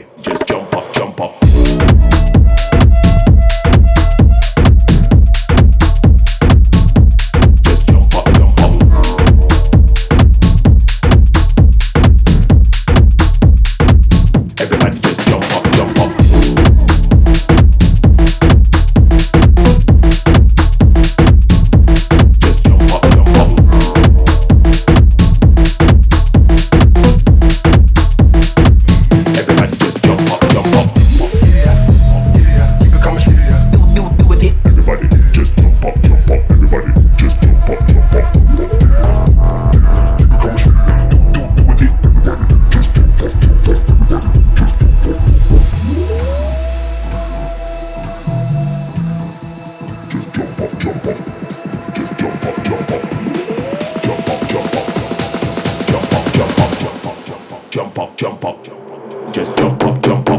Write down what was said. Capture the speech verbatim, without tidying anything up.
Everybody, just jump up, jump up. Just jump up, jump up. Everybody, just jump up, jump up. Just jump up, jump up. Everybody, just jump up, jump up. Yeah, yeah, keep it coming straight. Yeah. Do, do, do with it. Everybody, just jump up, jump up. Everybody, just jump up, jump up. Jump up, jump up, jump up, just jump up, jump up.